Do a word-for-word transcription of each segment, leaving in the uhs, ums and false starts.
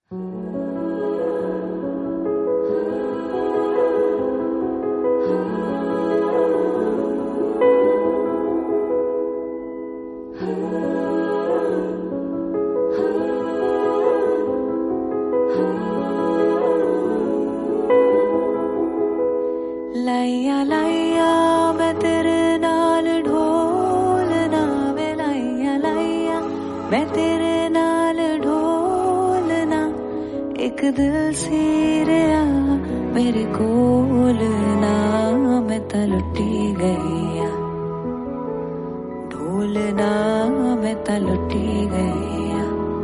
लाइया लाइया मैं तेरे नाल ढोलना वे लाइया लाइया मैं तेरे नाल ढोलना एक दिल सी रहा मेरे कोल ना मैं ता लुटी गईया ढोलना मैं ता लुटी गईया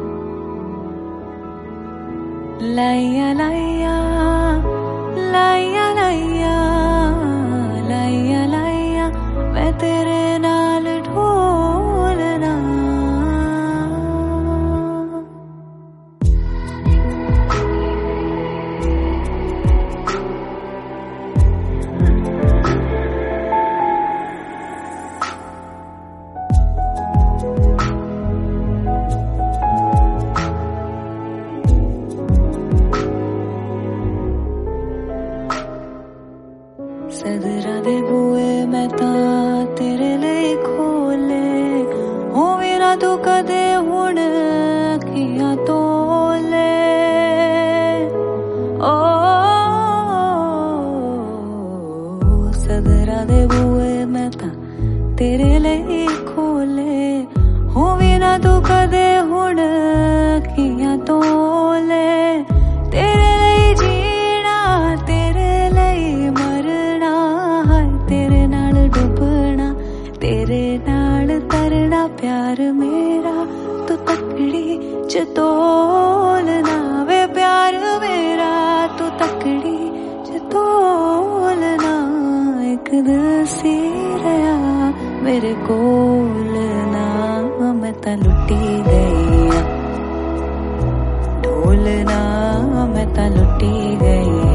लाइया लाइया लाइया लाइया लाइया लाइया मैं तेरे नाल ढोलना सदरा दे बुए मैं ता तेरे लिए खोले होवे ना तू कदे हुण अखियां तोले ओ सदरा दे बुए मैं ता तेरे लिए खोले होवे ना तू कदे हुण अखियां तोले तेरे लिए जीना तेरे लिए मरना तेरे नाल डुबना तेरे नाल तरना प्यार मेरा तू तकड़ी च तोलना वे प्यार मेरा तू तकड़ी च तोलना एक दिल सी रहा मेरे कोल ना मैं ता लुटी गईया ढोलना मैं ता लुटी गई